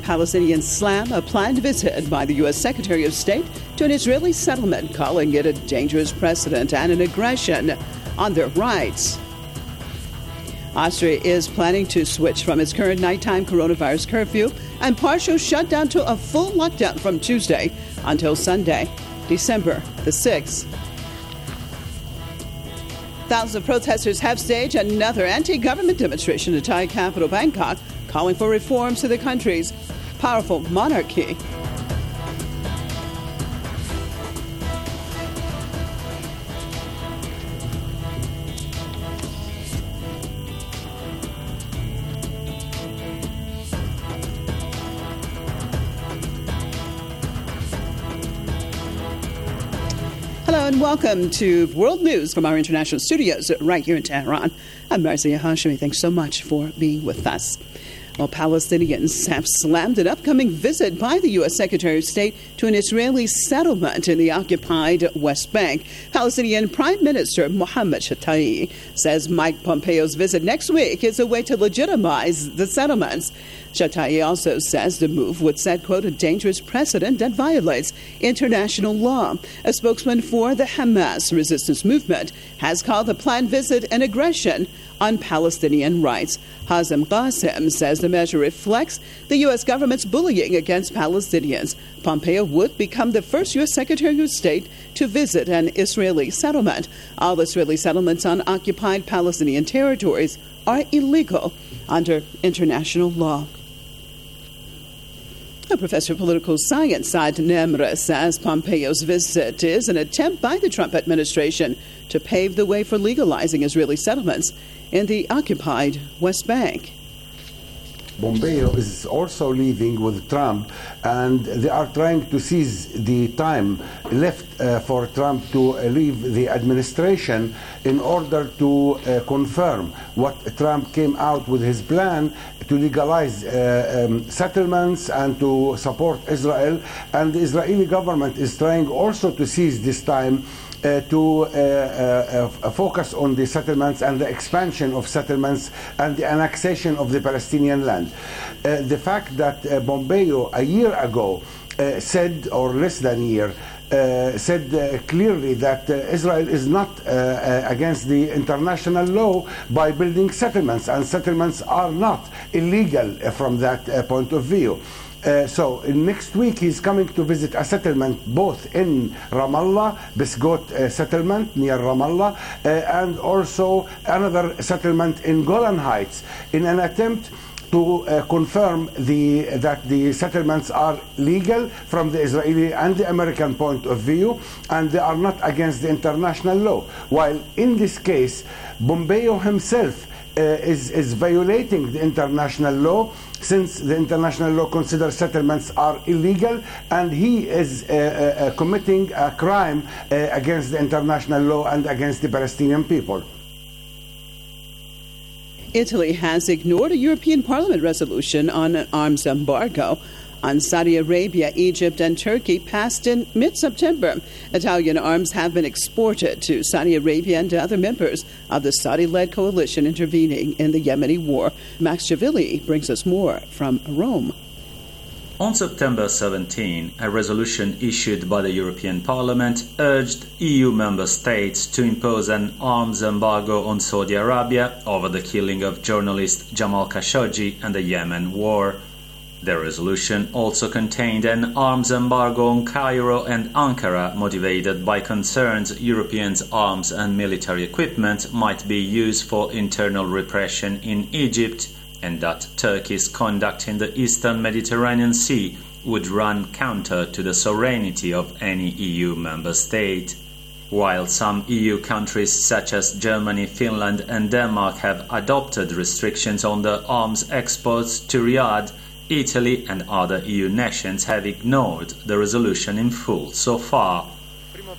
Palestinians slam a planned visit by the U.S. Secretary of State to an Israeli settlement, calling it a dangerous precedent and an aggression on their rights. Austria is planning to switch from its current nighttime coronavirus curfew and partial shutdown to a full lockdown from Tuesday until Sunday, December the 6th. Thousands of protesters have staged another anti-government demonstration in Thai capital Bangkok, calling for reforms to the country's powerful monarchy. Hello and welcome to World News from our international studios right here in Tehran. I'm Marzieh Hashemi. Thanks so much for being with us. Well, Palestinians have slammed an upcoming visit by the U.S. Secretary of State to an Israeli settlement in the occupied West Bank. Palestinian Prime Minister Mohammed Shtayyeh says Mike Pompeo's visit next week is a way to legitimize the settlements. Shtayyeh also says the move would set, quote, a dangerous precedent that violates international law. A spokesman for the Hamas resistance movement has called the planned visit an aggression on Palestinian rights. Hazem Qasem says the measure reflects the U.S. government's bullying against Palestinians. Pompeo would become the first U.S. Secretary of State to visit an Israeli settlement. All Israeli settlements on occupied Palestinian territories are illegal under international law. A professor of political science, Saad Nemra, says Pompeo's visit is an attempt by the Trump administration to pave the way for legalizing Israeli settlements in the occupied West Bank. Pompeo is also leaving with Trump, and they are trying to seize the time left for Trump to leave the administration in order to confirm what Trump came out with his plan to legalize settlements and to support Israel. And the Israeli government is trying also to seize this time to focus on the settlements and the expansion of settlements and the annexation of the Palestinian land. The fact that Pompeo a year ago said, or less than a year, said clearly that Israel is not against the international law by building settlements, and settlements are not illegal from that point of view. So next week he's coming to visit a settlement both in Ramallah, Bisgot settlement near Ramallah, and also another settlement in Golan Heights, in an attempt to confirm that the settlements are legal from the Israeli and the American point of view, and they are not against the international law. While in this case, Pompeo himself is violating the international law, since the international law considers settlements are illegal, and he is committing a crime against the international law and against the Palestinian people. Italy has ignored a European Parliament resolution on an arms embargo on Saudi Arabia, Egypt, and Turkey passed in mid-September. Italian arms have been exported to Saudi Arabia and other members of the Saudi-led coalition intervening in the Yemeni war. Max Javilli brings us more from Rome. On September 17, a resolution issued by the European Parliament urged EU member states to impose an arms embargo on Saudi Arabia over the killing of journalist Jamal Khashoggi and the Yemen war. The resolution also contained an arms embargo on Cairo and Ankara, motivated by concerns Europeans' arms and military equipment might be used for internal repression in Egypt, and that Turkey's conduct in the eastern Mediterranean Sea would run counter to the sovereignty of any EU member state. While some EU countries such as Germany, Finland and Denmark have adopted restrictions on the arms exports to Riyadh, Italy and other EU nations have ignored the resolution in full so far.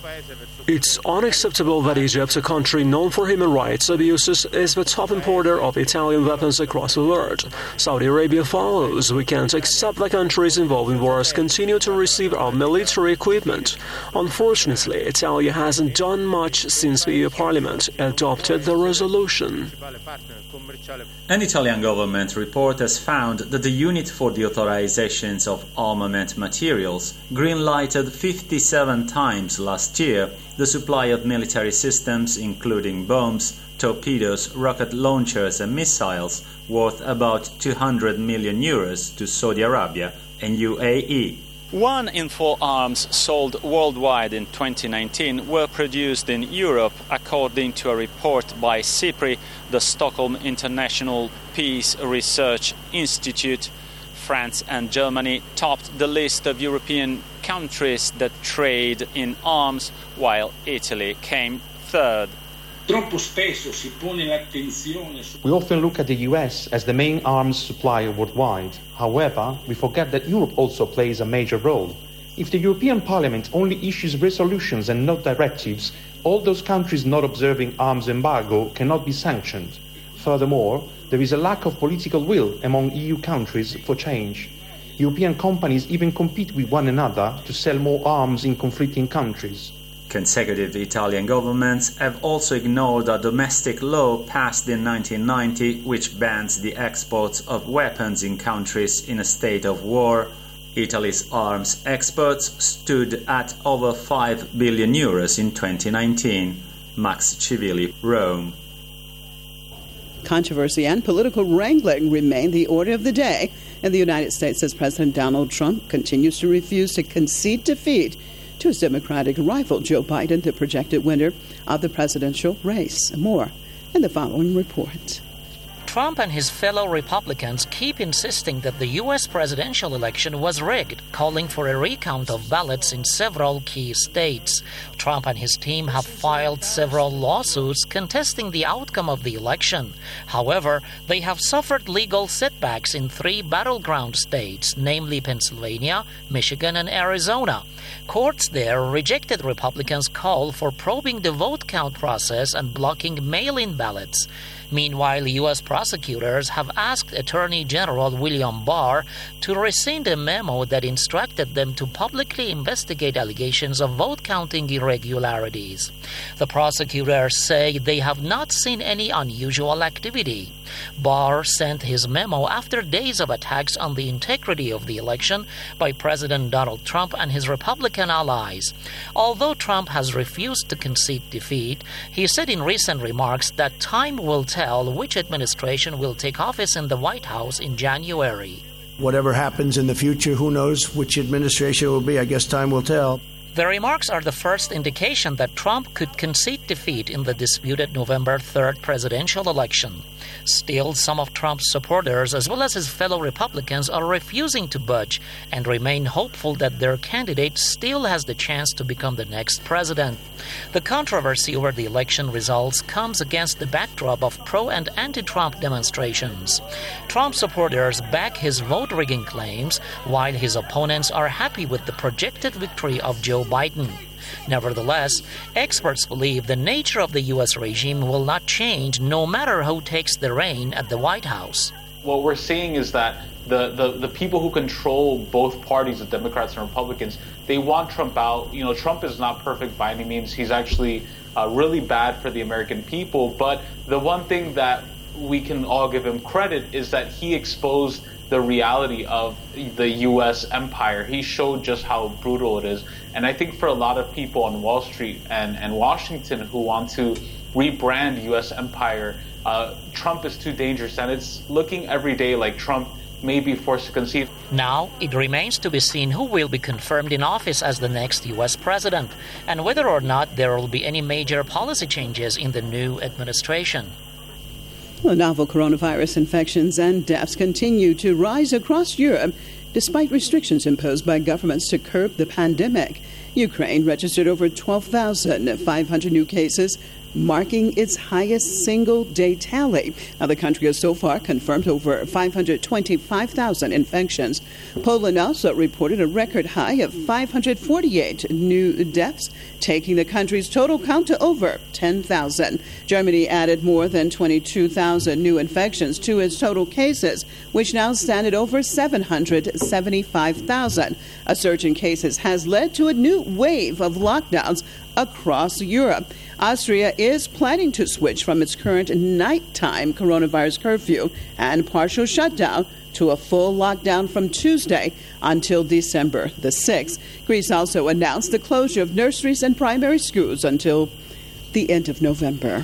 It's unacceptable that Egypt, a country known for human rights abuses, is the top importer of Italian weapons across the world. Saudi Arabia follows. We can't accept that countries involved in wars continue to receive our military equipment. Unfortunately, Italy hasn't done much since the EU Parliament adopted the resolution. An Italian government report has found that the unit for the authorizations of armament materials green-lighted 57 times last year the supply of military systems including bombs, torpedoes, rocket launchers and missiles worth about €200 million to Saudi Arabia and UAE. 1 in 4 arms sold worldwide in 2019 were produced in Europe, according to a report by SIPRI, the Stockholm International Peace Research Institute. France and Germany topped the list of European countries that trade in arms, while Italy came third. We often look at the US as the main arms supplier worldwide. However, we forget that Europe also plays a major role. If the European Parliament only issues resolutions and not directives, all those countries not observing arms embargo cannot be sanctioned. Furthermore, there is a lack of political will among EU countries for change. European companies even compete with one another to sell more arms in conflicting countries. Consecutive Italian governments have also ignored a domestic law passed in 1990 which bans the export of weapons in countries in a state of war. Italy's arms exports stood at over €5 billion in 2019. Max Civilli, Rome. Controversy and political wrangling remain the order of the day in the United States as President Donald Trump continues to refuse to concede defeat to his Democratic rival Joe Biden, the projected winner of the presidential race. More in the following report. Trump and his fellow Republicans keep insisting that the U.S. presidential election was rigged, calling for a recount of ballots in several key states. Trump and his team have filed several lawsuits contesting the outcome of the election. However, they have suffered legal setbacks in 3 battleground states, namely Pennsylvania, Michigan, and Arizona. Courts there rejected Republicans' call for probing the vote count process and blocking mail-in ballots. Meanwhile, U.S. prosecutors have asked Attorney General William Barr to rescind a memo that instructed them to publicly investigate allegations of vote-counting irregularities. The prosecutors say they have not seen any unusual activity. Barr sent his memo after days of attacks on the integrity of the election by President Donald Trump and his Republican allies. Although Trump has refused to concede defeat, he said in recent remarks that time will tell which administration will take office in the White House in January. Whatever happens in the future, who knows which administration it will be? I guess time will tell. The remarks are the first indication that Trump could concede defeat in the disputed November 3rd presidential election. Still, some of Trump's supporters, as well as his fellow Republicans, are refusing to budge and remain hopeful that their candidate still has the chance to become the next president. The controversy over the election results comes against the backdrop of pro- and anti-Trump demonstrations. Trump supporters back his vote-rigging claims, while his opponents are happy with the projected victory of Joe Biden. Nevertheless, experts believe the nature of the U.S. regime will not change no matter who takes the reign at the White House. What we're seeing is that the people who control both parties, the Democrats and Republicans, they want Trump out. You know, Trump is not perfect by any means. He's actually really bad for the American people. But the one thing that we can all give him credit is that he exposed the reality of the U.S. empire. He showed just how brutal it is. And I think for a lot of people on Wall Street and Washington who want to rebrand U.S. empire, Trump is too dangerous. And it's looking every day like Trump may be forced to concede. Now, it remains to be seen who will be confirmed in office as the next U.S. president, and whether or not there will be any major policy changes in the new administration. Well, novel coronavirus infections and deaths continue to rise across Europe despite restrictions imposed by governments to curb the pandemic. Ukraine registered over 12,500 new cases, marking its highest single-day tally. Now, the country has so far confirmed over 525,000 infections. Poland also reported a record high of 548 new deaths, taking the country's total count to over 10,000. Germany added more than 22,000 new infections to its total cases, which now stand at over 775,000. A surge in cases has led to a new wave of lockdowns across Europe. Austria is planning to switch from its current nighttime coronavirus curfew and partial shutdown to a full lockdown from Tuesday until December the 6th. Greece also announced the closure of nurseries and primary schools until the end of November.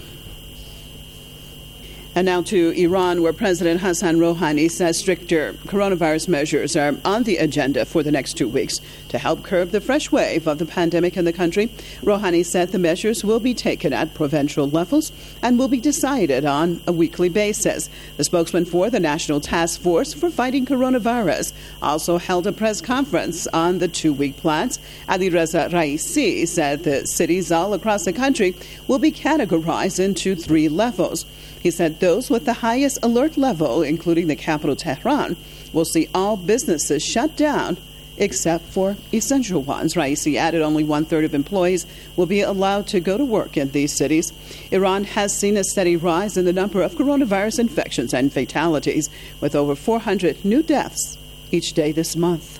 And now to Iran, where President Hassan Rouhani says stricter coronavirus measures are on the agenda for the next 2 weeks to help curb the fresh wave of the pandemic in the country. Rouhani said the measures will be taken at provincial levels and will be decided on a weekly basis. The spokesman for the National Task Force for Fighting Coronavirus also held a press conference on the 2-week plans. Ali Reza Raisi said the cities all across the country will be categorized into 3 levels. He said those with the highest alert level, including the capital Tehran, will see all businesses shut down except for essential ones. Raisi added only 1/3 of employees will be allowed to go to work in these cities. Iran has seen a steady rise in the number of coronavirus infections and fatalities, with over 400 new deaths each day this month.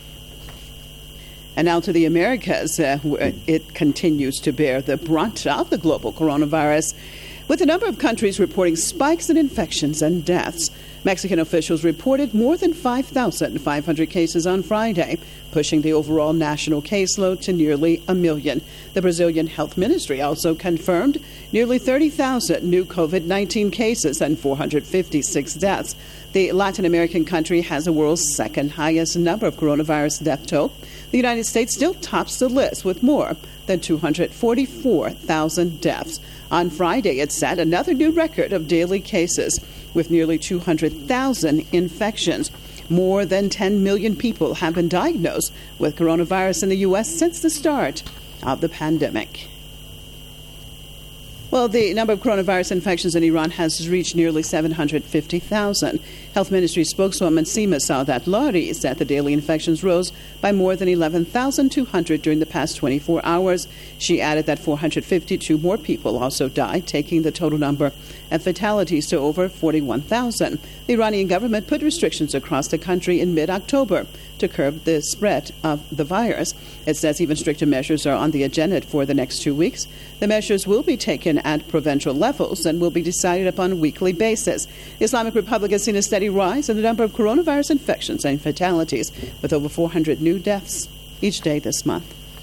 And now to the Americas, where it continues to bear the brunt of the global coronavirus, with a number of countries reporting spikes in infections and deaths. Mexican officials reported more than 5,500 cases on Friday, pushing the overall national caseload to nearly 1 million. The Brazilian Health Ministry also confirmed nearly 30,000 new COVID-19 cases and 456 deaths. The Latin American country has the world's second highest number of coronavirus death toll. The United States still tops the list with more than 244,000 deaths. On Friday, it set another new record of daily cases with nearly 200,000 infections. More than 10 million people have been diagnosed with coronavirus in the U.S. since the start of the pandemic. Well, the number of coronavirus infections in Iran has reached nearly 750,000. Health Ministry spokeswoman Sima Saadat Lari said the daily infections rose by more than 11,200 during the past 24 hours. She added that 452 more people also died, taking the total number of fatalities to over 41,000. The Iranian government put restrictions across the country in mid-October to curb the spread of the virus. It says even stricter measures are on the agenda for the next 2 weeks. The measures will be taken at provincial levels and will be decided upon a weekly basis. The Islamic Republic has seen a steady rise in the number of coronavirus infections and fatalities, with over 400 new deaths each day this month.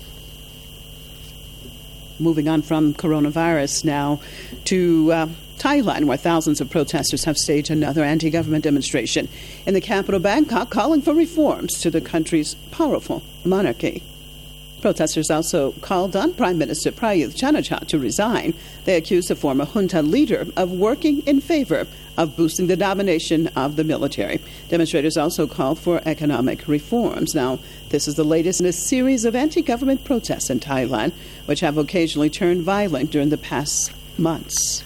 Moving on from coronavirus now to Thailand, where thousands of protesters have staged another anti-government demonstration in the capital Bangkok, calling for reforms to the country's powerful monarchy. Protesters also called on Prime Minister Prayut Chan-o-cha to resign. They accused the former junta leader of working in favor of boosting the domination of the military. Demonstrators also called for economic reforms. Now, this is the latest in a series of anti-government protests in Thailand, which have occasionally turned violent during the past months.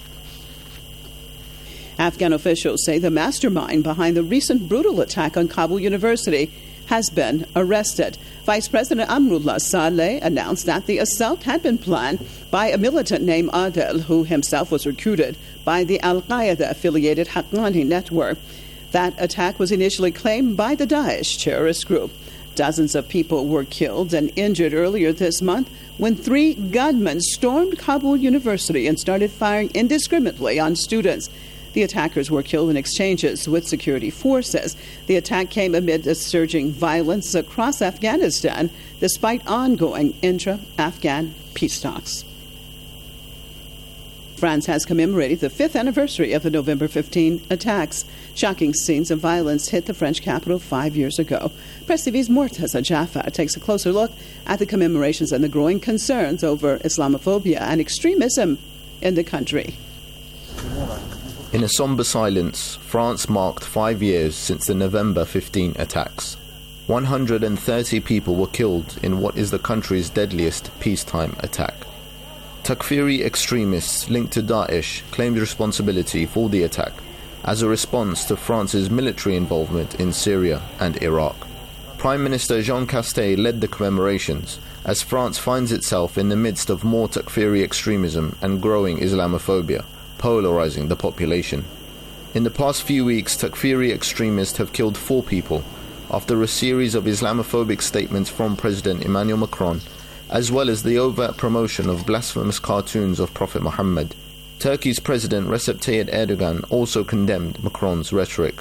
Afghan officials say the mastermind behind the recent brutal attack on Kabul University has been arrested. Vice President Amrullah Saleh announced that the assault had been planned by a militant named Adel, who himself was recruited by the Al-Qaeda-affiliated Haqqani network. That attack was initially claimed by the Daesh terrorist group. Dozens of people were killed and injured earlier this month when 3 gunmen stormed Kabul University and started firing indiscriminately on students. The attackers were killed in exchanges with security forces. The attack came amid a surging violence across Afghanistan, despite ongoing intra-Afghan peace talks. France has commemorated the 5th anniversary of the November 15 attacks. Shocking scenes of violence hit the French capital 5 years ago. Press TV's Mortaza Jafar takes a closer look at the commemorations and the growing concerns over Islamophobia and extremism in the country. In a somber silence, France marked 5 years since the November 15 attacks. 130 people were killed in what is the country's deadliest peacetime attack. Takfiri extremists linked to Daesh claimed responsibility for the attack as a response to France's military involvement in Syria and Iraq. Prime Minister Jean Castex led the commemorations, as France finds itself in the midst of more Takfiri extremism and growing Islamophobia, polarizing the population. In the past few weeks, Takfiri extremists have killed 4 people, after a series of Islamophobic statements from President Emmanuel Macron, as well as the overt promotion of blasphemous cartoons of Prophet Muhammad. Turkey's President Recep Tayyip Erdogan also condemned Macron's rhetoric.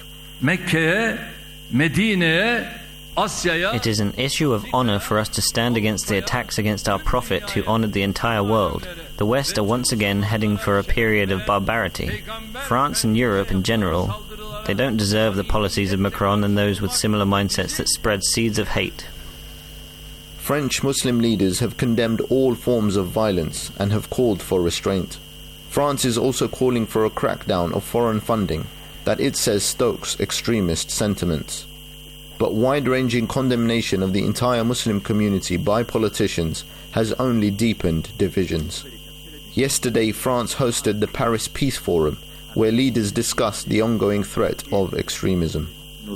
It is an issue of honor for us to stand against the attacks against our Prophet who honored the entire world. The West are once again heading for a period of barbarity. France and Europe in general, they don't deserve the policies of Macron and those with similar mindsets that spread seeds of hate. French Muslim leaders have condemned all forms of violence and have called for restraint. France is also calling for a crackdown of foreign funding that it says stokes extremist sentiments. But wide-ranging condemnation of the entire Muslim community by politicians has only deepened divisions. Yesterday, France hosted the Paris Peace Forum, where leaders discussed the ongoing threat of extremism.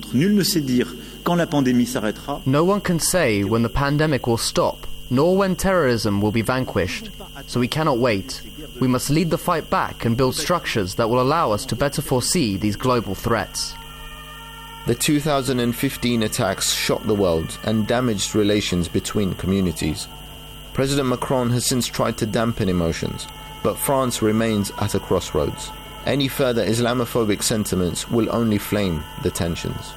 No one can say when the pandemic will stop, nor when terrorism will be vanquished. So we cannot wait. We must lead the fight back and build structures that will allow us to better foresee these global threats. The 2015 attacks shocked the world and damaged relations between communities. President Macron has since tried to dampen emotions, but France remains at a crossroads. Any further Islamophobic sentiments will only flame the tensions.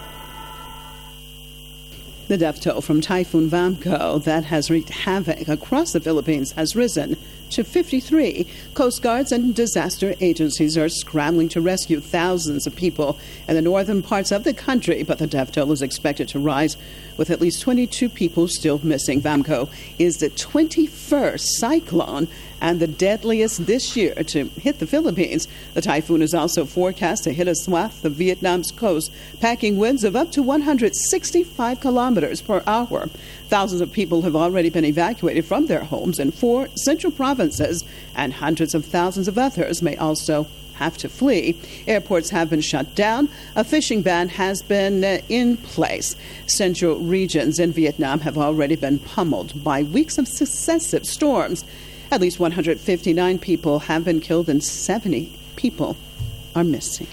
The death toll from Typhoon Vamco that has wreaked havoc across the Philippines has risen to 53. Coast Guards and disaster agencies are scrambling to rescue thousands of people in the northern parts of the country, but the death toll is expected to rise, with at least 22 people still missing. Vamco is the 21st cyclone and the deadliest this year to hit the Philippines. The typhoon is also forecast to hit a swath of Vietnam's coast, packing winds of up to 165 kilometers per hour. Thousands of people have already been evacuated from their homes in 4 central provinces, and hundreds of thousands of others may also have to flee. Airports have been shut down. A fishing ban has been in place. Central regions in Vietnam have already been pummeled by weeks of successive storms. At least 159 people have been killed and 70 people are missing.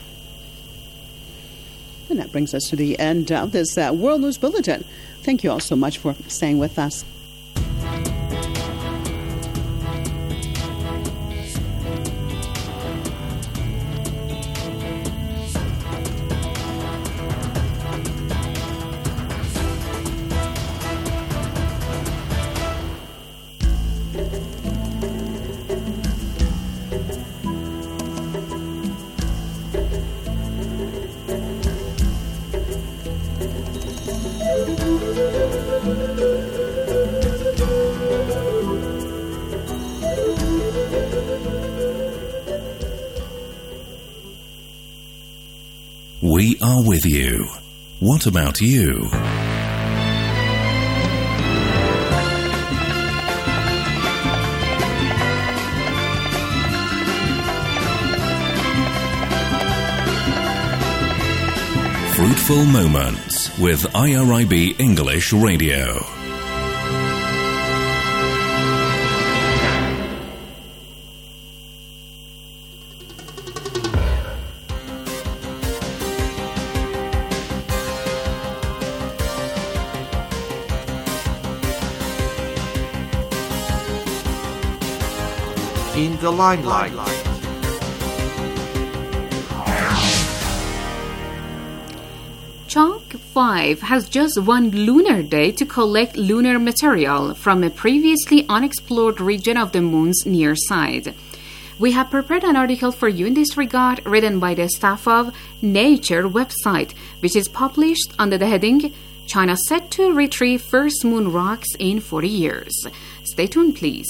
And that brings us to the end of this World News Bulletin. Thank you all so much for staying with us. We are with you. What about you? Fruitful Moments with IRIB English Radio. In the limelight. Chang'e 5 has just one lunar day to collect lunar material from a previously unexplored region of the moon's near side. We have prepared an article for you in this regard, written by the staff of Nature website, which is published under the heading China set to retrieve first moon rocks in 40 years. Stay tuned, please.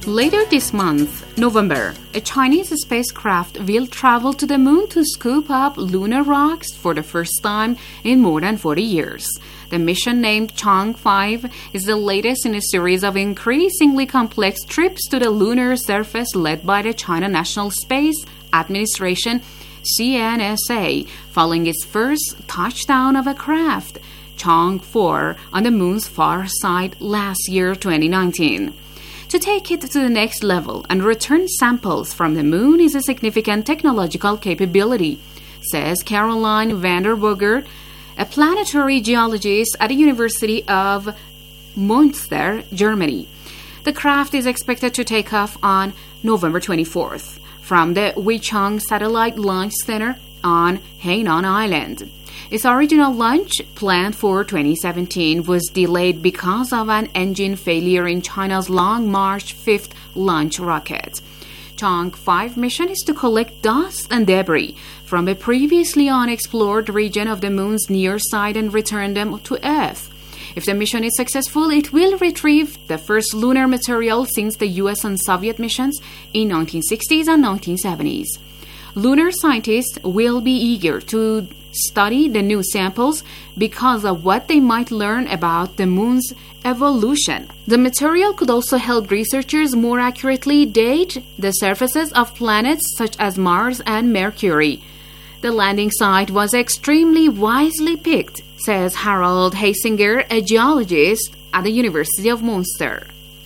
Later this month, November, a Chinese spacecraft will travel to the moon to scoop up lunar rocks for the first time in more than 40 years. The mission, named Chang'e 5, is the latest in a series of increasingly complex trips to the lunar surface led by the China National Space Administration, CNSA, following its first touchdown of a craft, Chang'e 4, on the moon's far side last year, 2019. To take it to the next level and return samples from the moon is a significant technological capability, says Caroline van der Boogert, a planetary geologist at the University of Münster, Germany. The craft is expected to take off on November 24th from the Weichang Satellite Launch Center on Hainan Island. Its original launch, planned for 2017, was delayed because of an engine failure in China's Long March 5th launch rocket. Chang'e 5 mission is to collect dust and debris from a previously unexplored region of the moon's near side and return them to Earth. If the mission is successful, it will retrieve the first lunar material since the US and Soviet missions in 1960s and 1970s. Lunar scientists will be eager to study the new samples because of what they might learn about the moon's evolution. The material could also help researchers more accurately date the surfaces of planets such as Mars and Mercury. The landing site was extremely wisely picked, says Harold Heisinger, a geologist at the University of Münster.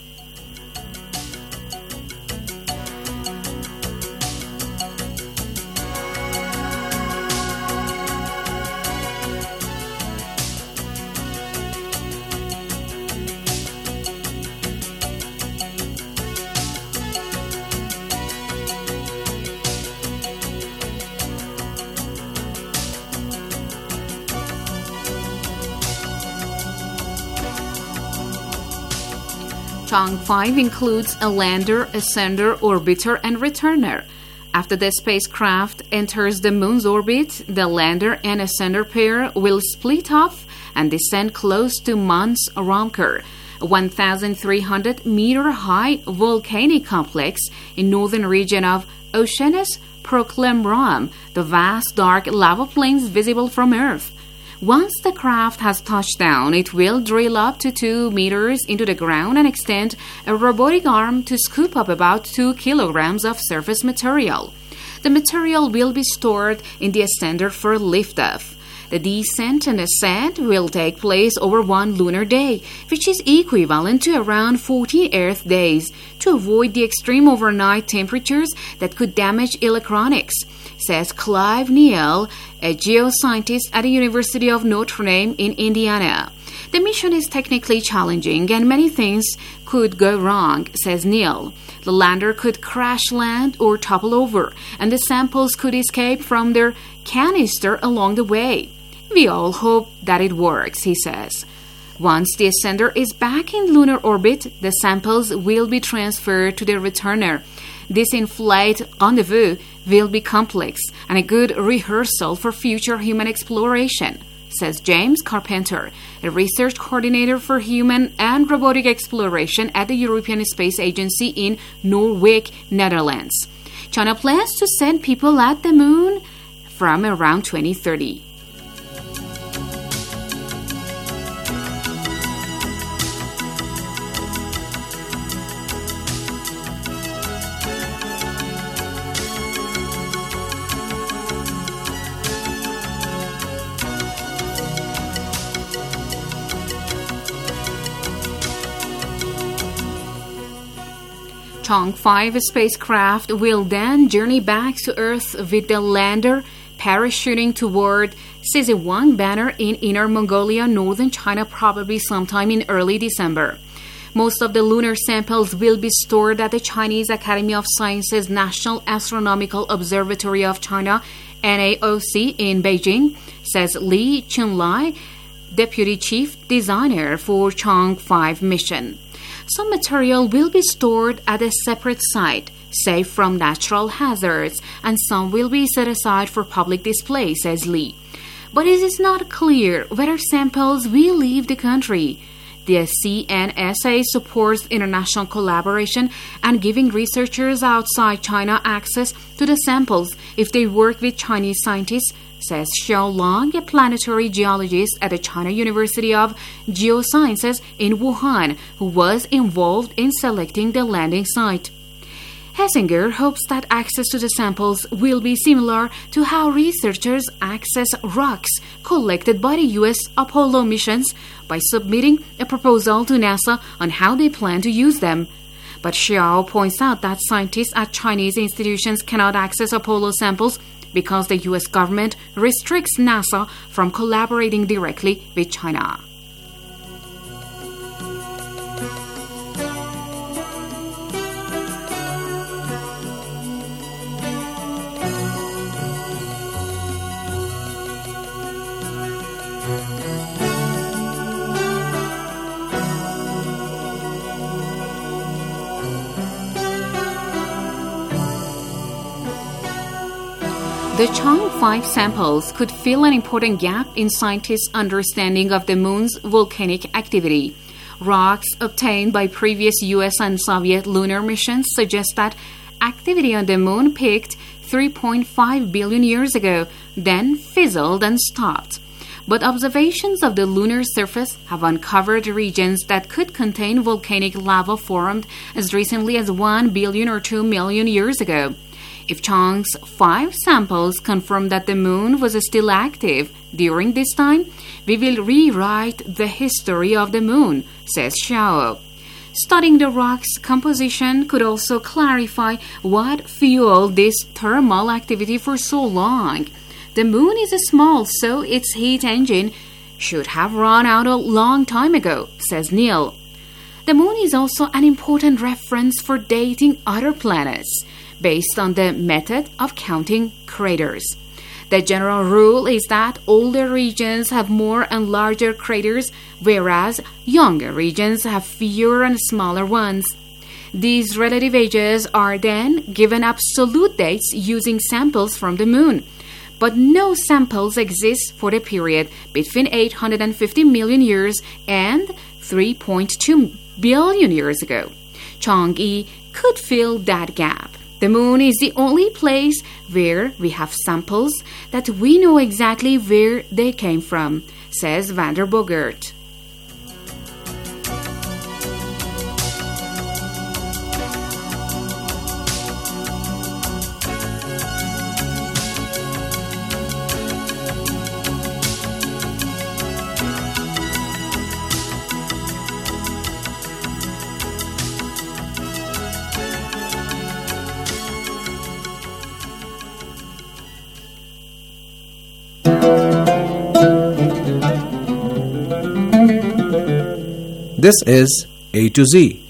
Chang'e 5 includes a lander, ascender, orbiter, and returner. After the spacecraft enters the moon's orbit, the lander and ascender pair will split off and descend close to Mons Romker, a 1,300-meter-high volcanic complex in northern region of Oceanus Proximum, the vast dark lava plains visible from Earth. Once the craft has touched down, it will drill up to 2 meters into the ground and extend a robotic arm to scoop up about 2 kilograms of surface material. The material will be stored in the ascender for liftoff. The descent and ascent will take place over 1 lunar day, which is equivalent to around 14 Earth days, to avoid the extreme overnight temperatures that could damage electronics, says Clive Neal, a geoscientist at the University of Notre Dame in Indiana. The mission is technically challenging and many things could go wrong, says Neal. The lander could crash land or topple over, and the samples could escape from their canister along the way. We all hope that it works, he says. Once the ascender is back in lunar orbit, the samples will be transferred to the returner. This in-flight rendezvous will be complex and a good rehearsal for future human exploration, says James Carpenter, a research coordinator for human and robotic exploration at the European Space Agency in Norwich, Netherlands. China plans to send people at the moon from around 2030. Chang'e 5 spacecraft will then journey back to Earth with the lander parachuting toward Szechwan Banner in Inner Mongolia, northern China, probably sometime in early December. Most of the lunar samples will be stored at the Chinese Academy of Sciences National Astronomical Observatory of China, NAOC, in Beijing, says Li Chunlai, Deputy Chief Designer for Chang'e 5 mission. Some material will be stored at a separate site, safe from natural hazards, and some will be set aside for public display, says Li. But it is not clear whether samples will leave the country. The CNSA supports international collaboration and giving researchers outside China access to the samples if they work with Chinese scientists, says Xiao Long, a planetary geologist at the China University of Geosciences in Wuhan, who was involved in selecting the landing site. Hessinger hopes that access to the samples will be similar to how researchers access rocks collected by the U.S. Apollo missions by submitting a proposal to NASA on how they plan to use them. But Xiao points out that scientists at Chinese institutions cannot access Apollo samples because the U.S. government restricts NASA from collaborating directly with China. The Chang 5 samples could fill an important gap in scientists' understanding of the moon's volcanic activity. Rocks obtained by previous U.S. and Soviet lunar missions suggest that activity on the moon peaked 3.5 billion years ago, then fizzled and stopped. But observations of the lunar surface have uncovered regions that could contain volcanic lava formed as recently as 1 billion or 2 million years ago. If Chang's 5 samples confirm that the moon was still active during this time, we will rewrite the history of the moon, says Xiao. Studying the rock's composition could also clarify what fueled this thermal activity for so long. The moon is small, so its heat engine should have run out a long time ago, says Neil. The moon is also an important reference for dating other planets, based on the method of counting craters. The general rule is that older regions have more and larger craters, whereas younger regions have fewer and smaller ones. These relative ages are then given absolute dates using samples from the moon. But no samples exist for the period between 850 million years and 3.2 billion years ago. Chang'e could fill that gap. The moon is the only place where we have samples that we know exactly where they came from, says Van der Bogert. This is A to Z.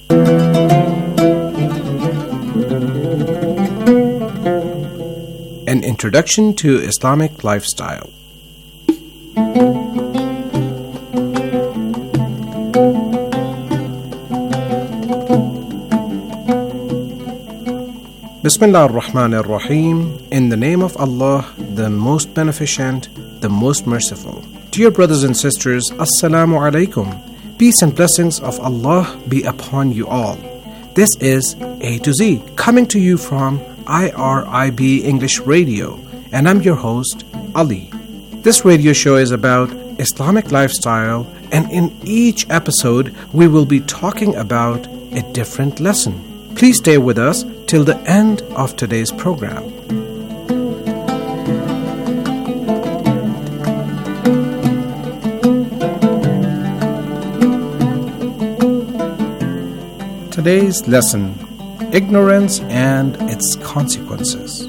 An introduction to Islamic lifestyle. Bismillah ar-Rahman ar-Rahim. In the name of Allah, the most beneficent, the most merciful. Dear brothers and sisters, Assalamu alaikum. Peace and blessings of Allah be upon you all. This is A to Z, coming to you from IRIB English Radio, and I'm your host, Ali. This radio show is about Islamic lifestyle, and in each episode, we will be talking about a different lesson. Please stay with us till the end of today's program. Today's lesson, ignorance and its consequences.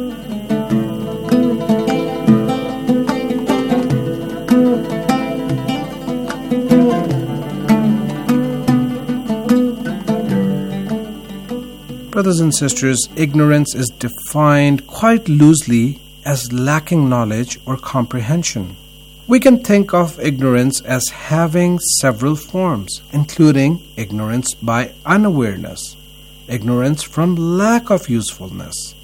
Brothers and sisters, ignorance is defined quite loosely as lacking knowledge or comprehension. We can think of ignorance as having several forms, including ignorance by unawareness, ignorance from lack of usefulness,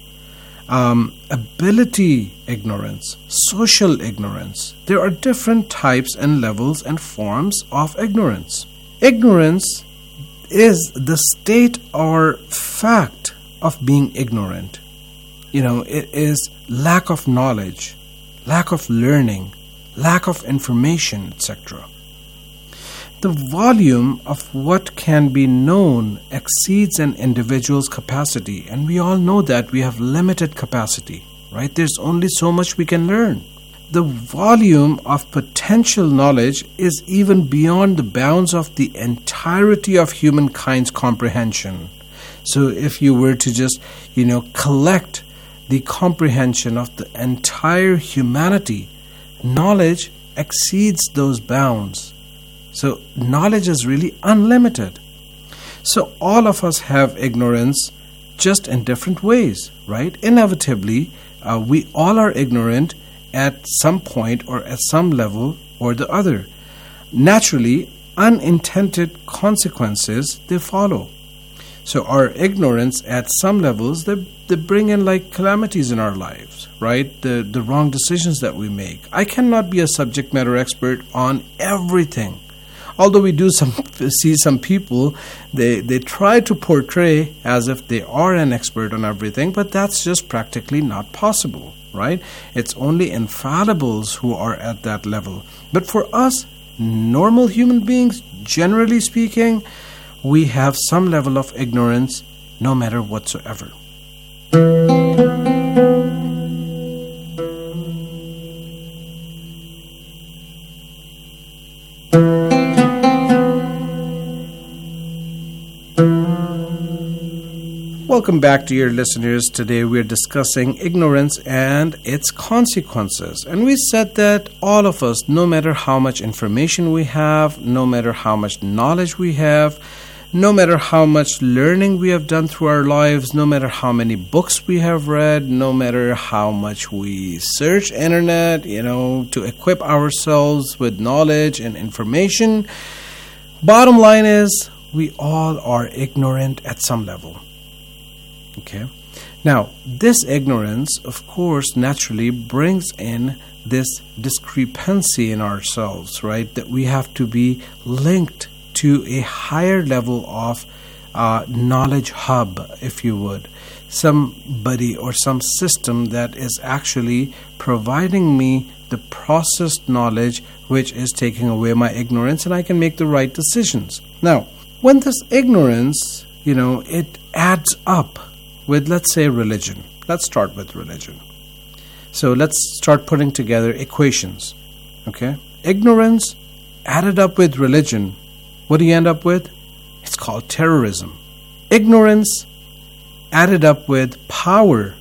ability ignorance, social ignorance. There are different types and levels and forms of ignorance. Ignorance is the state or fact of being ignorant. It is lack of knowledge, lack of learning, lack of information, etc. The volume of what can be known exceeds an individual's capacity, and we all know that we have limited capacity, right? There's only so much we can learn. The volume of potential knowledge is even beyond the bounds of the entirety of humankind's comprehension. So if you were to just, collect the comprehension of the entire humanity, knowledge exceeds those bounds. So knowledge is really unlimited. So all of us have ignorance, just in different ways, right? Inevitably, we all are ignorant at some point or at some level or the other. Naturally, unintended consequences, they follow. So our ignorance at some levels, they bring in like calamities in our lives, right? The wrong decisions that we make. I cannot be a subject matter expert on everything. Although we do see some people, they try to portray as if they are an expert on everything, but that's just practically not possible, right? It's only infallibles who are at that level. But for us, normal human beings, generally speaking, we have some level of ignorance, no matter whatsoever. Welcome back, dear listeners. Today we're discussing ignorance and its consequences. And we said that all of us, no matter how much information we have, no matter how much knowledge we have, no matter how much learning we have done through our lives, no matter how many books we have read, no matter how much we search internet, to equip ourselves with knowledge and information, bottom line is we all are ignorant at some level. Okay. Now, this ignorance, of course, naturally brings in this discrepancy in ourselves, right? That we have to be linked to a higher level of knowledge hub, if you would. Somebody or some system that is actually providing me the processed knowledge which is taking away my ignorance, and I can make the right decisions. Now, when this ignorance, it adds up with, let's say, religion. Let's start with religion. So let's start putting together equations. Okay? Ignorance added up with religion. What do you end up with? It's called terrorism. Ignorance added up with power.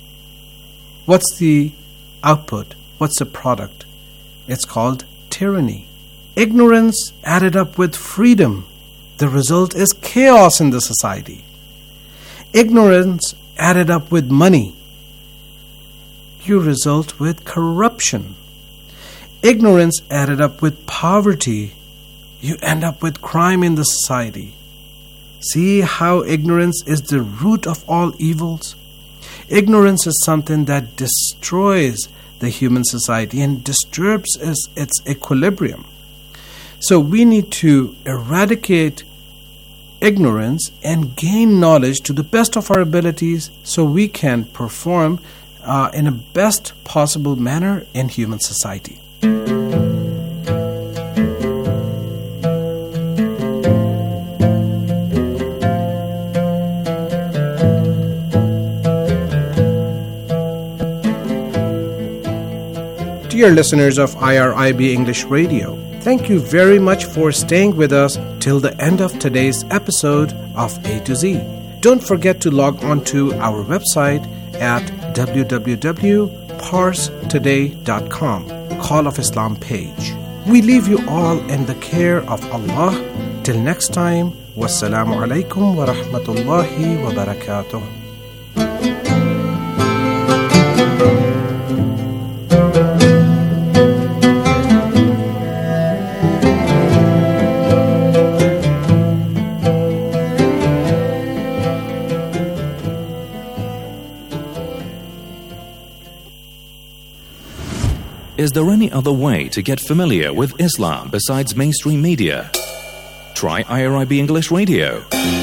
What's the output? What's the product? It's called tyranny. Ignorance added up with freedom. The result is chaos in the society. Ignorance added up with money. You result with corruption. Ignorance added up with poverty. You end up with crime in the society. See how ignorance is the root of all evils? Ignorance is something that destroys the human society and disturbs its equilibrium. So we need to eradicate ignorance and gain knowledge to the best of our abilities so we can perform in a best possible manner in human society. Dear listeners of IRIB English Radio, thank you very much for staying with us till the end of today's episode of A to Z. Don't forget to log on to our website at www.parstoday.com, Call of Islam page. We leave you all in the care of Allah. Till next time, wassalamu alaikum wa rahmatullahi wa barakatuh. Is there any other way to get familiar with Islam besides mainstream media? Try IRIB English Radio.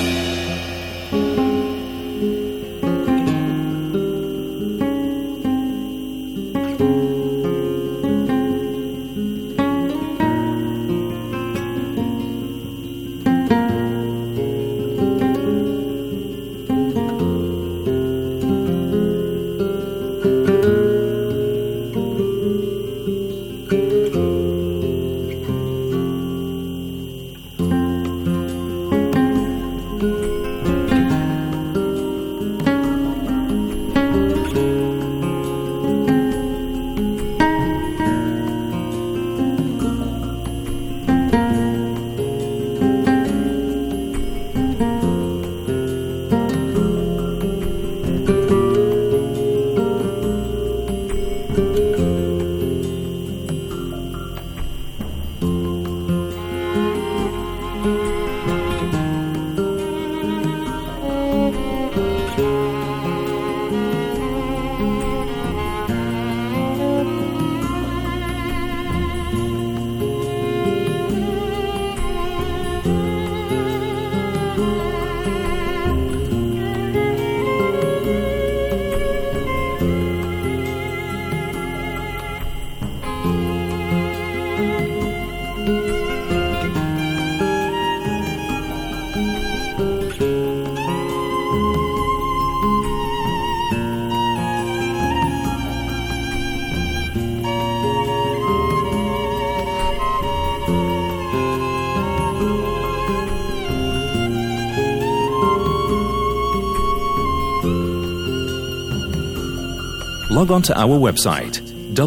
Log on to our website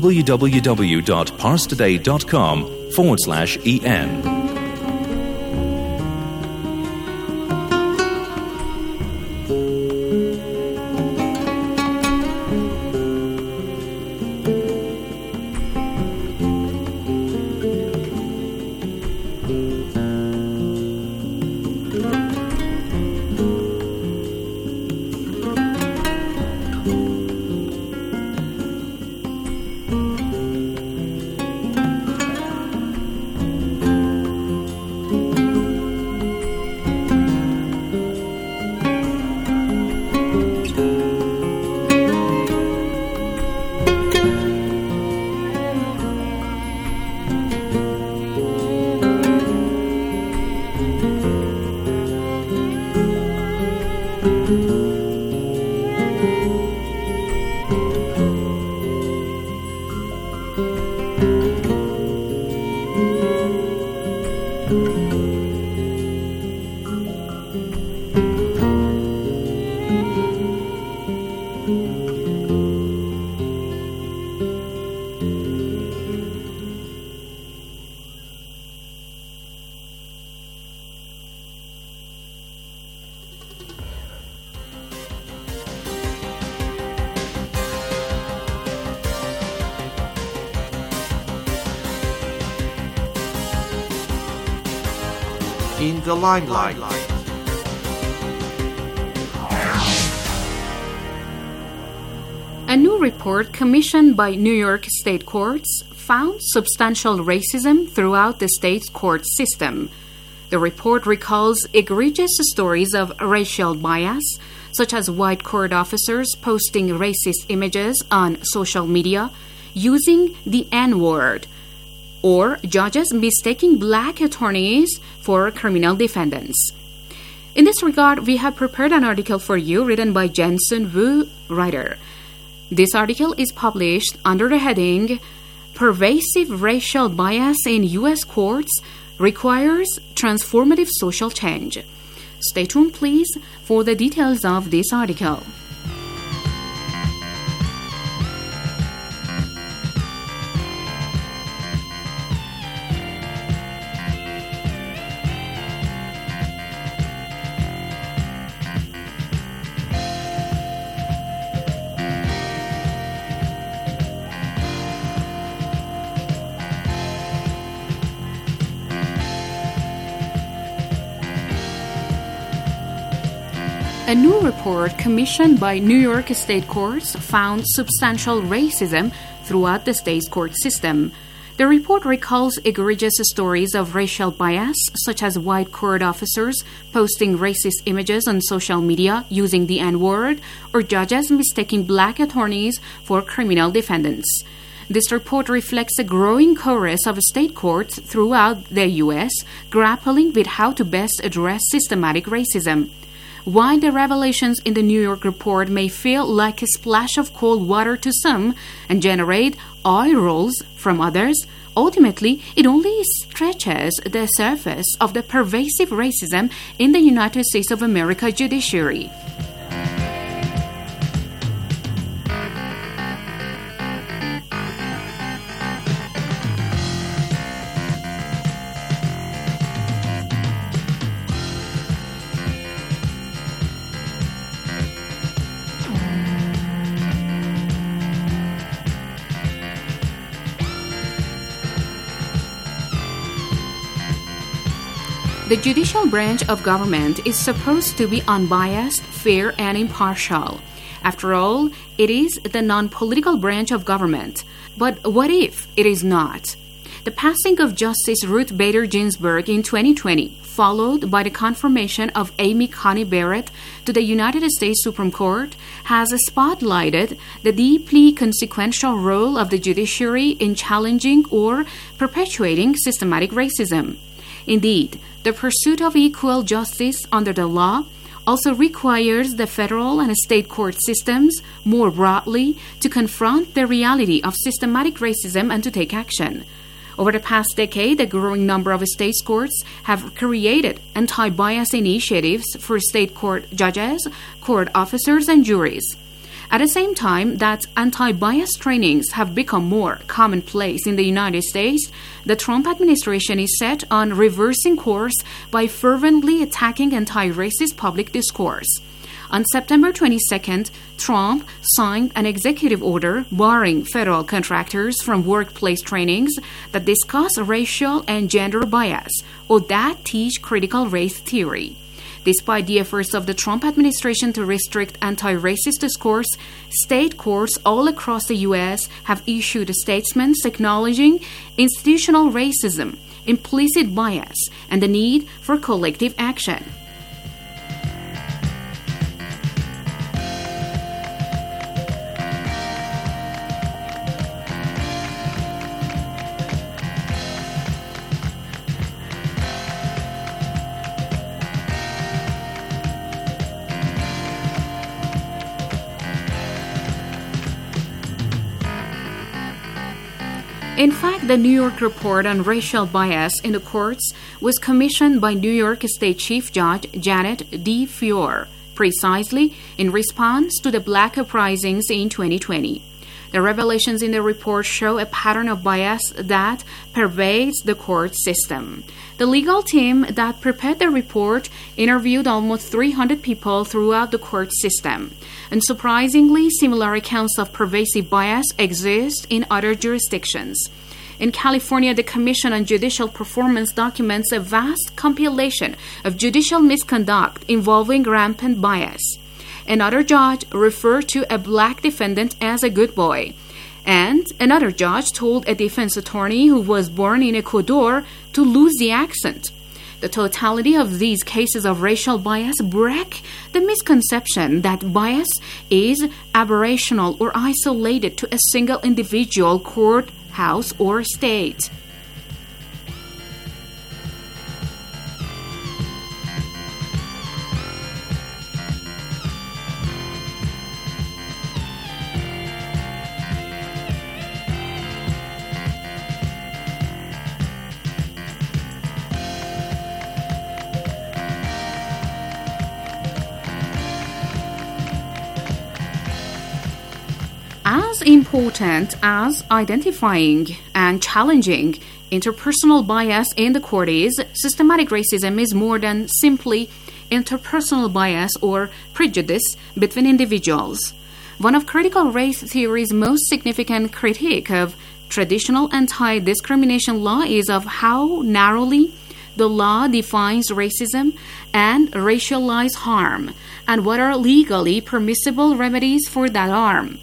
www.parstoday.com/en. In the limelight. A new report commissioned by New York state courts found substantial racism throughout the state's court system. The report recalls egregious stories of racial bias, such as white court officers posting racist images on social media using the N-word, or judges mistaking black attorneys for criminal defendants. In this regard, we have prepared an article for you written by Jensen Wu, writer. This article is published under the heading Pervasive Racial Bias in U.S. Courts Requires Transformative Social Change. Stay tuned, please, for the details of this article. A new report commissioned by New York state courts found substantial racism throughout the state's court system. The report recalls egregious stories of racial bias, such as white court officers posting racist images on social media using the N-word, or judges mistaking black attorneys for criminal defendants. This report reflects a growing chorus of state courts throughout the U.S. grappling with how to best address systematic racism. While the revelations in the New York report may feel like a splash of cold water to some and generate eye rolls from others, ultimately it only stretches the surface of the pervasive racism in the United States of America judiciary. The judicial branch of government is supposed to be unbiased, fair, and impartial. After all, it is the non-political branch of government. But what if it is not? The passing of Justice Ruth Bader Ginsburg in 2020, followed by the confirmation of Amy Coney Barrett to the United States Supreme Court, has spotlighted the deeply consequential role of the judiciary in challenging or perpetuating systematic racism. Indeed, the pursuit of equal justice under the law also requires the federal and state court systems more broadly to confront the reality of systematic racism and to take action. Over the past decade, a growing number of state courts have created anti-bias initiatives for state court judges, court officers, and juries. At the same time that anti-bias trainings have become more commonplace in the United States, the Trump administration is set on reversing course by fervently attacking anti-racist public discourse. On September 22nd, Trump signed an executive order barring federal contractors from workplace trainings that discuss racial and gender bias or that teach critical race theory. Despite the efforts of the Trump administration to restrict anti-racist discourse, state courts all across the U.S. have issued statements acknowledging institutional racism, implicit bias, and the need for collective action. In fact, the New York report on racial bias in the courts was commissioned by New York State Chief Judge Janet D. Fior, precisely in response to the Black uprisings in 2020. The revelations in the report show a pattern of bias that pervades the court system. The legal team that prepared the report interviewed almost 300 people throughout the court system. Unsurprisingly, similar accounts of pervasive bias exist in other jurisdictions. In California, the Commission on Judicial Performance documents a vast compilation of judicial misconduct involving rampant bias. Another judge referred to a black defendant as a good boy. And another judge told a defense attorney who was born in Ecuador to lose the accent. The totality of these cases of racial bias break the misconception that bias is aberrational or isolated to a single individual, court, house, or state. As important as identifying and challenging interpersonal bias in the court is, systematic racism is more than simply interpersonal bias or prejudice between individuals. One of critical race theory's most significant critique of traditional anti-discrimination law is of how narrowly the law defines racism and racialized harm, and what are legally permissible remedies for that harm.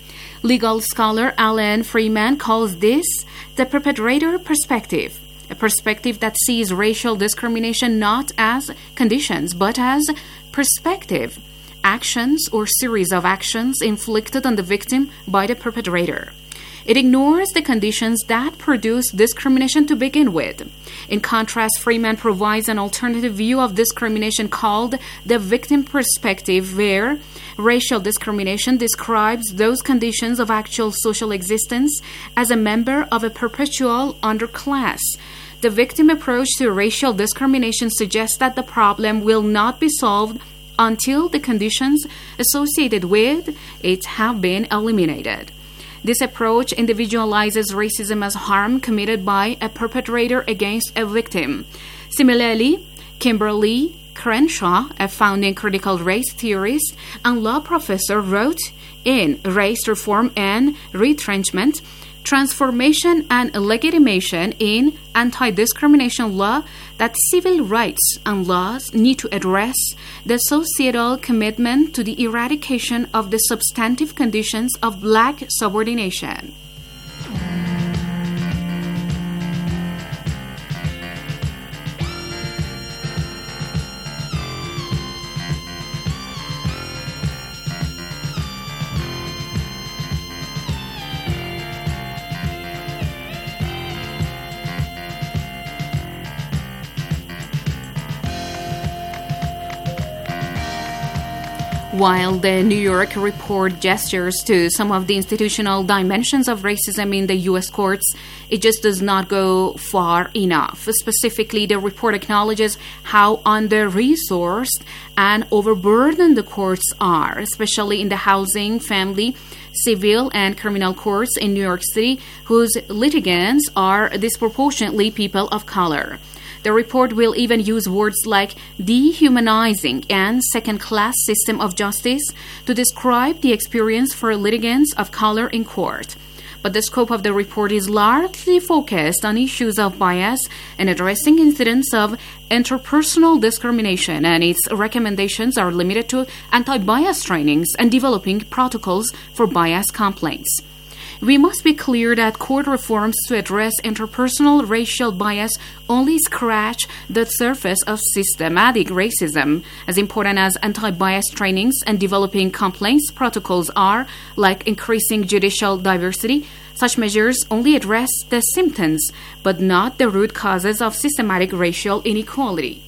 Legal scholar Alan Freeman calls this the perpetrator perspective, a perspective that sees racial discrimination not as conditions but as perspective, actions or series of actions inflicted on the victim by the perpetrator. It ignores the conditions that produce discrimination to begin with. In contrast, Freeman provides an alternative view of discrimination called the victim perspective, where racial discrimination describes those conditions of actual social existence as a member of a perpetual underclass. The victim approach to racial discrimination suggests that the problem will not be solved until the conditions associated with it have been eliminated. This approach individualizes racism as harm committed by a perpetrator against a victim. Similarly, Kimberly Crenshaw, a founding critical race theorist and law professor, wrote in Race Reform and Retrenchment, Transformation and Legitimation in Anti-Discrimination Law that civil rights and laws need to address the societal commitment to the eradication of the substantive conditions of black subordination. While the New York report gestures to some of the institutional dimensions of racism in the U.S. courts, it just does not go far enough. Specifically, the report acknowledges how under-resourced and overburdened the courts are, especially in the housing, family, civil, and criminal courts in New York City, whose litigants are disproportionately people of color. The report will even use words like dehumanizing and second-class system of justice to describe the experience for litigants of color in court. But the scope of the report is largely focused on issues of bias and addressing incidents of interpersonal discrimination, and its recommendations are limited to anti-bias trainings and developing protocols for bias complaints. We must be clear that court reforms to address interpersonal racial bias only scratch the surface of systematic racism. As important as anti-bias trainings and developing complaints protocols are, like increasing judicial diversity, such measures only address the symptoms, but not the root causes of systematic racial inequality.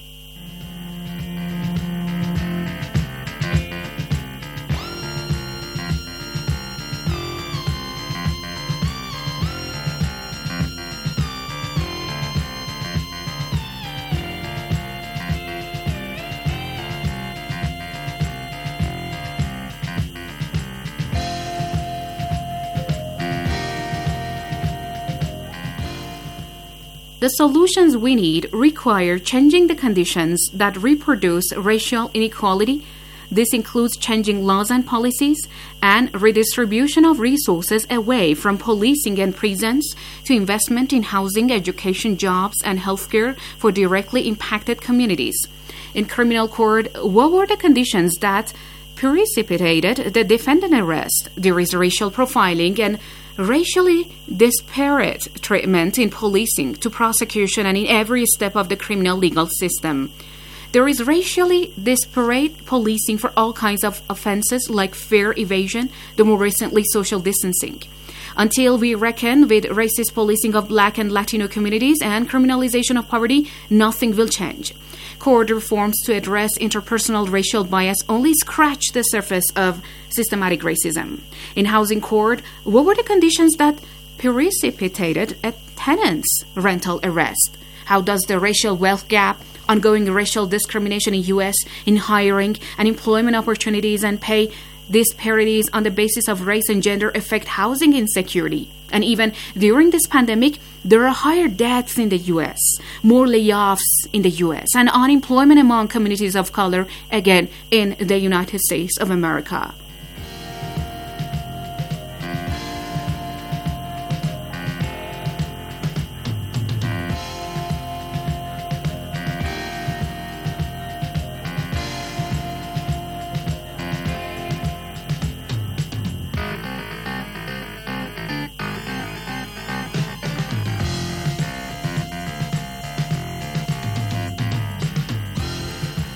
The solutions we need require changing the conditions that reproduce racial inequality. This includes changing laws and policies and redistribution of resources away from policing and prisons to investment in housing, education, jobs, and healthcare for directly impacted communities. In criminal court, what were the conditions that precipitated the defendant arrest? There is racial profiling and racially disparate treatment in policing to prosecution and in every step of the criminal legal system. There is racially disparate policing for all kinds of offenses like fare evasion, the more recently social distancing. Until we reckon with racist policing of Black and Latino communities and criminalization of poverty, nothing will change. Court reforms to address interpersonal racial bias only scratch the surface of systematic racism. In housing court, what were the conditions that precipitated a tenant's rental arrest? How does the racial wealth gap, ongoing racial discrimination in U.S. in hiring and employment opportunities, and pay disparities on the basis of race and gender affect housing insecurity? And even during this pandemic, there are higher deaths in the U.S., more layoffs in the U.S., and unemployment among communities of color, again, in the United States of America.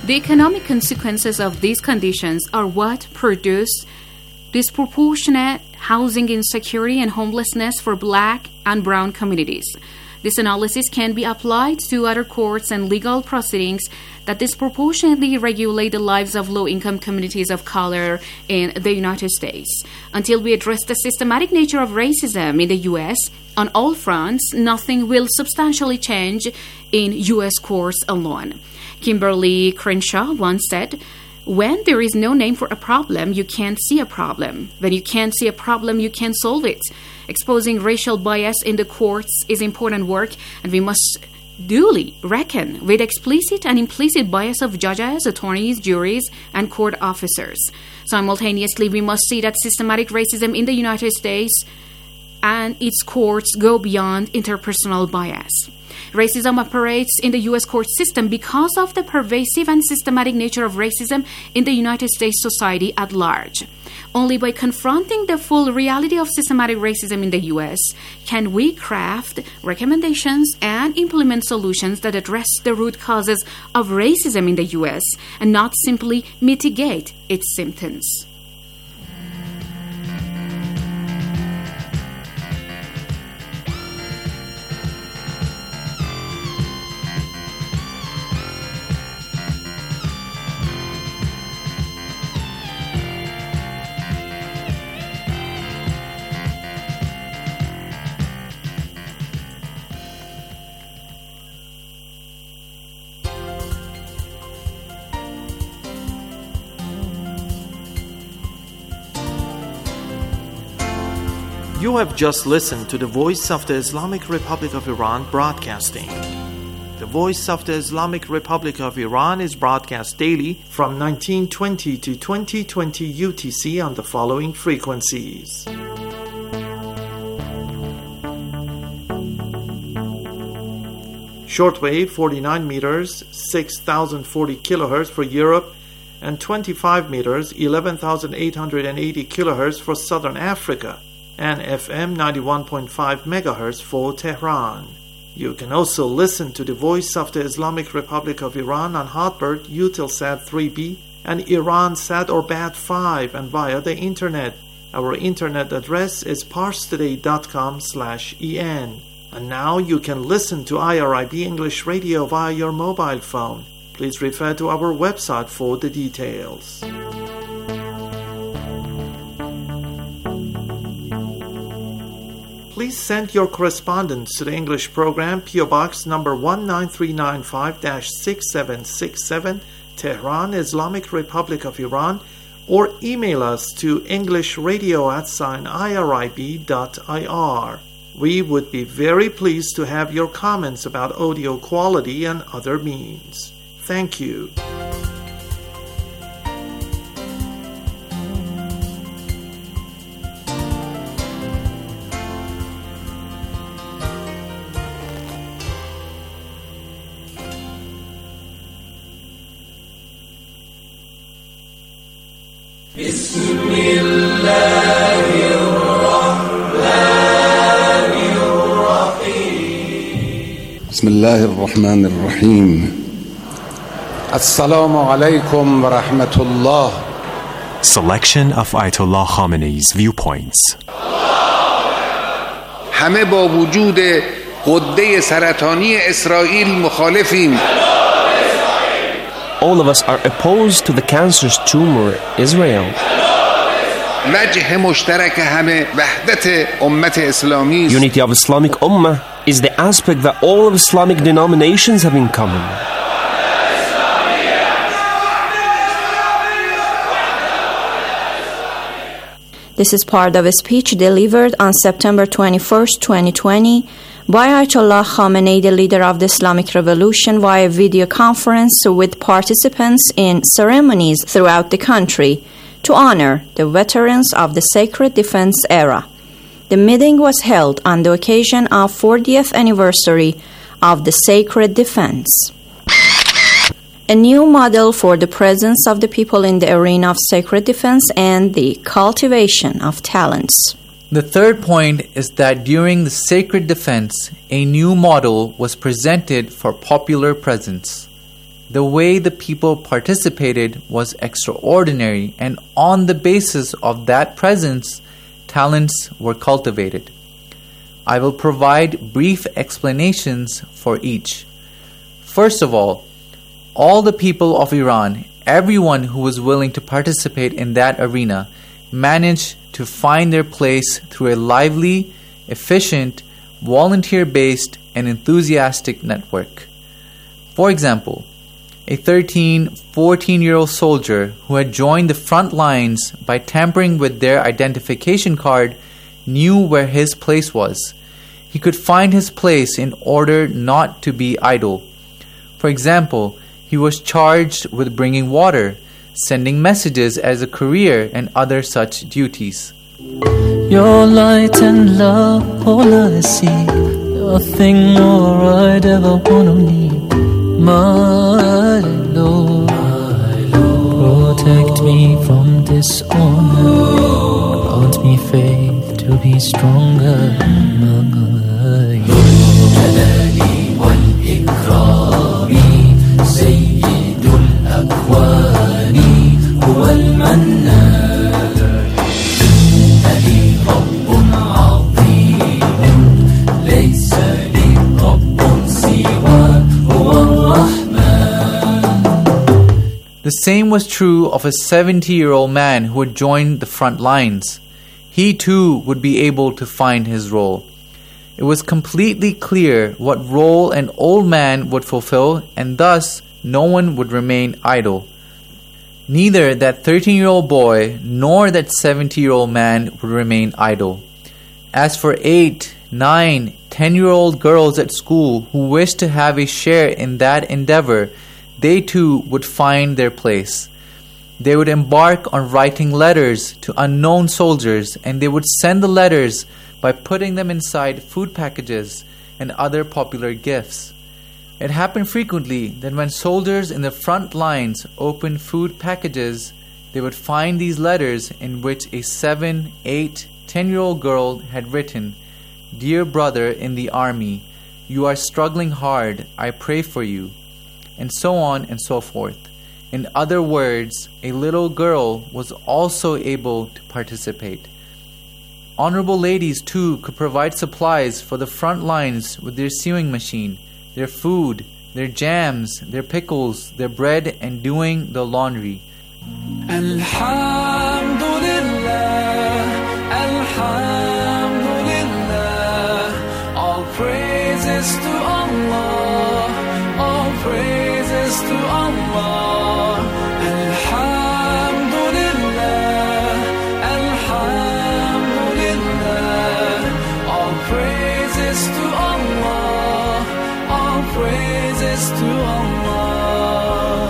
The economic consequences of these conditions are what produce disproportionate housing insecurity and homelessness for Black and brown communities. This analysis can be applied to other courts and legal proceedings that disproportionately regulate the lives of low-income communities of color in the United States. Until we address the systematic nature of racism in the U.S. on all fronts, nothing will substantially change in U.S. courts alone. Kimberly Crenshaw once said, "When there is no name for a problem, you can't see a problem. When you can't see a problem, you can't solve it. Exposing racial bias in the courts is important work, and we must duly reckon with explicit and implicit bias of judges, attorneys, juries, and court officers. Simultaneously, we must see that systematic racism in the United States and its courts go beyond interpersonal bias. Racism operates in the U.S. court system because of the pervasive and systematic nature of racism in the United States society at large. Only by confronting the full reality of systematic racism in the U.S. can we craft recommendations and implement solutions that address the root causes of racism in the U.S. and not simply mitigate its symptoms." You have just listened to the Voice of the Islamic Republic of Iran broadcasting. The Voice of the Islamic Republic of Iran is broadcast daily from 1920 to 2020 UTC on the following frequencies. Shortwave 49 meters, 6,040 kilohertz for Europe, and 25 meters, 11,880 kilohertz for Southern Africa, and FM 91.5 megahertz for Tehran. You can also listen to the Voice of the Islamic Republic of Iran on Hotbird, Eutelsat 3B, and Iransat or BAT5, and via the internet. Our internet address is parstoday.com/en. And now you can listen to IRIB English Radio via your mobile phone. Please refer to our website for the details. Please send your correspondence to the English program, PO Box number 19395-6767, Tehran, Islamic Republic of Iran, or email us to englishradio@irib.ir. We would be very pleased to have your comments about audio quality and other means. Thank you. بسم الله الرحمن الرحيم السلام عليكم ورحمة الله. Selection of Ayatollah Khamenei's viewpoints. همه با وجود غده سرطانی اسرائیل مخالفیم. All of us are opposed to the cancerous tumor, Israel. وجه مشترک همه وحدت امت اسلامی. Unity of Islamic Ummah is the aspect that all of Islamic denominations have in common. This is part of a speech delivered on September 21st, 2020 by Ayatollah Khamenei, the leader of the Islamic Revolution, via video conference with participants in ceremonies throughout the country to honor the veterans of the Sacred Defense era. The meeting was held on the occasion of 40th anniversary of the Sacred Defense. A new model for the presence of the people in the arena of sacred defense and the cultivation of talents. The third point is that during the sacred defense, a new model was presented for popular presence. The way the people participated was extraordinary, and on the basis of that presence, talents were cultivated. I will provide brief explanations for each. First of all the people of Iran, everyone who was willing to participate in that arena, managed to find their place through a lively, efficient, volunteer-based, and enthusiastic network. For example, a 13, 14-year-old soldier who had joined the front lines by tampering with their identification card knew where his place was. He could find his place in order not to be idle. For example, he was charged with bringing water, sending messages as a career, and other such duties. Your light and love, all I see, nothing more I'd ever wanna need. My Lord, protect me from dishonor, grant me faith to be stronger. الجلال والإكرام سيد الأكوان هو المنان إنني رب عظيم ليس لي رب سواه هو الرحمن. The same was true of a 70-year-old man who had joined the front lines. He too would be able to find his role. It was completely clear what role an old man would fulfill, and thus no one would remain idle. Neither that 13-year-old boy nor that 70-year-old man would remain idle. As for 8, 9, 10-year-old girls at school who wished to have a share in that endeavor, they too would find their place. They would embark on writing letters to unknown soldiers, and they would send the letters by putting them inside food packages and other popular gifts. It happened frequently that when soldiers in the front lines opened food packages, they would find these letters in which a 7, 8, 10-year-old girl had written, "Dear brother in the army, you are struggling hard, I pray for you," and so on and so forth. In other words, a little girl was also able to participate. Honorable ladies too could provide supplies for the front lines with their sewing machine, their food, their jams, their pickles, their bread, and doing the laundry. Alhamdulillah, Alhamdulillah, all praises to Allah, all praises to Allah. Praises to Allah.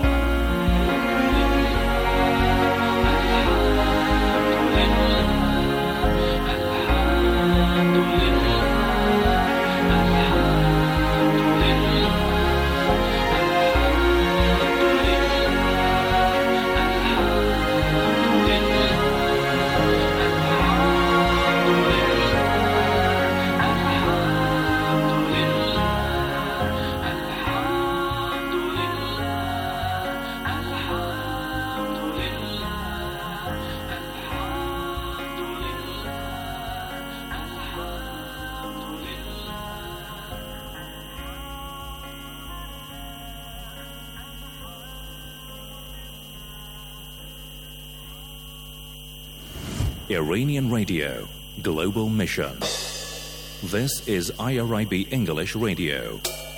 Iranian Radio, Global Mission. This is IRIB English Radio.